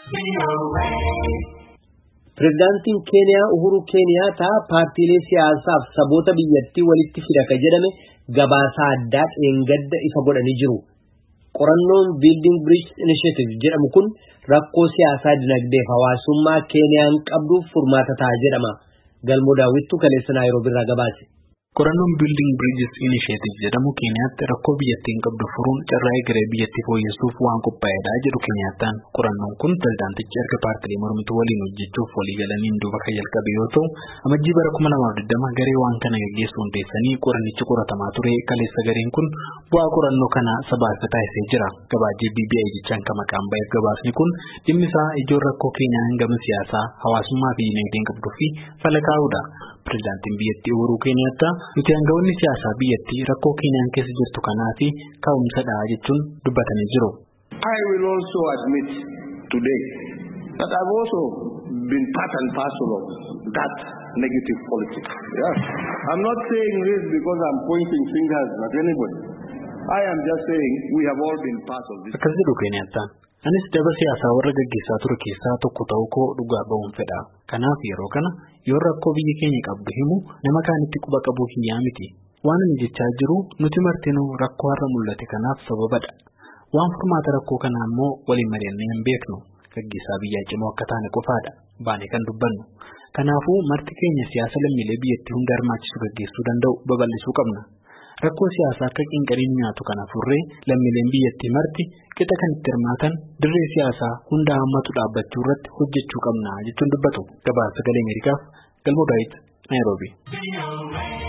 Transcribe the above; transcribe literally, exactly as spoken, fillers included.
Pireezidaantiin Keeniyaa Uhuru Keeniyaataa paartiilee siyaasaaf saboota biyyattii walitti fida jedhame gabaasaa addaa dheengadda ifa godhanii jiru. Qorannoon Building Bridge Initiative jedhamu kun rakkoo siyaasaa dinagdee fi hawaasummaa Keeniyaan qabduuf furmaata ta'a jedhama. Galmoo daawwittuu kaleessa Naayiroobii irraa gabaase. Qorannoon Building Bridges Initiative jedhamu Keeniyaatti rakkoo biyyattiin qabdu furuun carraa egeree biyyattii fooyyessuuf waan qophaa'edha jedhu Keeniyaataan. Qorannoon kun pireezidaantichi erga paartiilee mormituu waliin hojjechuuf walii galaniin duuba kan jalqabe yoo ta'u, amajjii bara kuma lamaaf digdama garee waan kana gaggeessu hundeessanii qoranichi qoratamaa ture. Kaleessa gareen kun bu'aa qorannoo kana sabaaf taasisee jira. Gabaajee B B I jechaan kan maqaan ba'e gabaasni kun dhimmi isaa ijoon rakkoo Keeniyaan gama siyaasaa, hawaasummaa fi dinagdeen qabduu fi fala kaa'udha. Pireezidaantiin biyyattii Uhuru Keeniyaataa nuti aangawoonni siyaasaa biyyattii rakkoo Keeniyaan keessa jirtu kanaa fi ka'umsadha jechuun dubbatanii jiru. I will also admit today that I've also been part and parcel of that negative politics. Yes. I'm not saying this because I'm pointing fingers at anybody. I am just saying we have all been part of this. Akkas jedhu Keeniyaataan. Anis daba siyaasaa warra gaggeessaa ture keessaa tokko ta'uu koo dhugaa ba'uun fedha. Kanaaf yeroo kana yoo rakkoo biyya keenya qabdu himu nama kaanitti quba qabuu hin miti. Waan ani jechaa jiru nuti martinuu rakkoo har'a mul'ate kanaaf sababadha. Waan furmaata rakkoo kanaa immoo waliin mari'annee hin beeknu. Gaggeessaa biyyaa cimoo akka taane qofaadha. Baanee kan dubbannu. Kanaafuu marti keenya siyaasa lammiilee biyyattii hunda hirmaachisu gaggeessuu danda'u babal'isuu qabna. Rakkoo siyaasaa akka qinqariin nyaatu kana furree lammiileen biyyattii marti qixa kan itti hirmaatan dirree siyaasaa hunda hammatu dhaabbachuu irratti hojjechuu qabna jechuun dubbatu. Gabaasa Sagalee Ameerikaaf Galmoo Daawit, Naayiroobii.